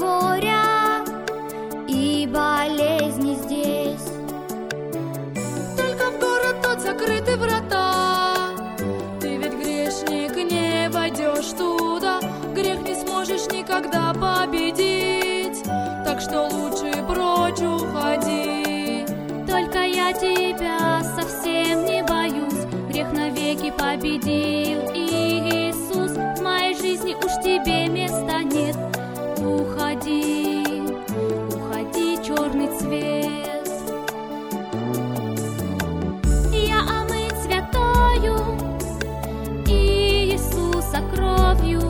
горя и болезни здесь. Только в город тот закрыты врата, ты ведь грешник, не войдешь туда, грех не сможешь никогда победить, так что лучше прочь уходи. Только я тебя совсем не боюсь, грех навеки победил Иисус. В моей жизни уж тебе места нет. Уходи, уходи, черный цвет. Я омыт святою Иисуса кровью.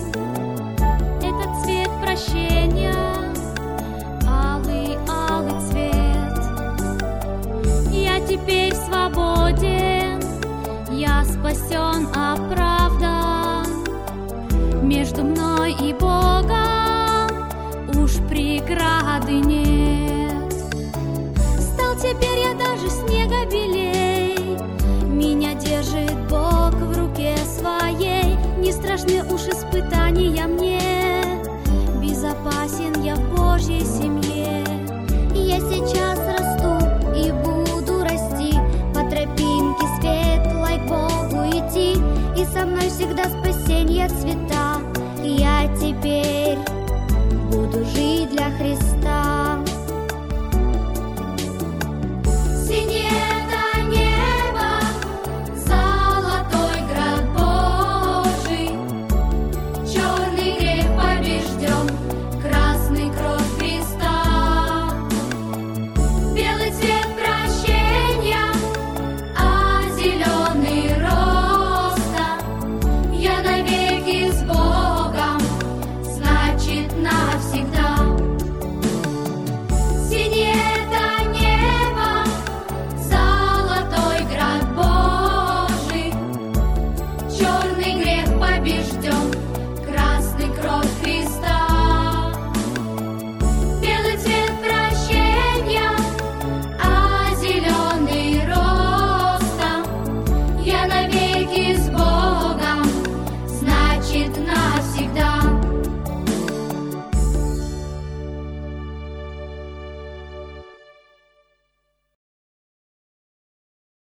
Этот цвет прощения, алый, алый цвет. Я теперь свободен, я спасен, оправдан. Между мной и Богом уж преграды нет. Стал теперь я даже снега белей, меня держит Бог в руке своей. Не страшны уж испытания мне, безопасен я в Божьей семье. Я сейчас расту и буду расти, по тропинке светлой к Богу идти, и со мной всегда спасенье цвета. Я теперь